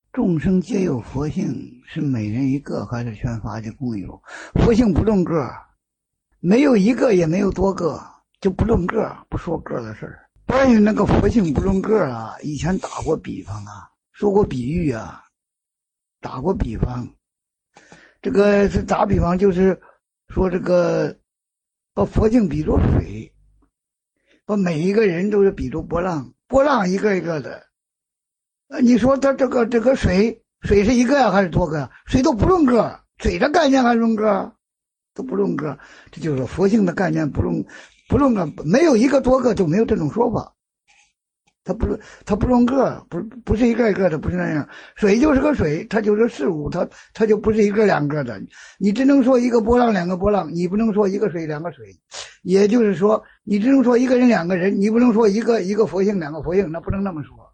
众生皆有佛性，是每人一个还是全法界共有？佛性不论个，没有一个也没有多个，就不论个，不说个的事儿。关于那个佛性不论个啊，以前打过比方啊，说过比喻啊，打过比方。这个是打比方，就是说这个把佛性比作水，把每一个人都是比作波浪，波浪一个一个的。你说它这个水是一个呀还是多个呀？水都不论个，水的概念还论个，都不论个。这就是佛性的概念不论个，没有一个多个就没有这种说法。它不论个，不是一个一个的，不是那样。水就是个水，它就是事物，它就不是一个两个的。你只能说一个波浪两个波浪，你不能说一个水两个水。也就是说，你只能说一个人两个人，你不能说一个佛性两个佛性，那不能那么说。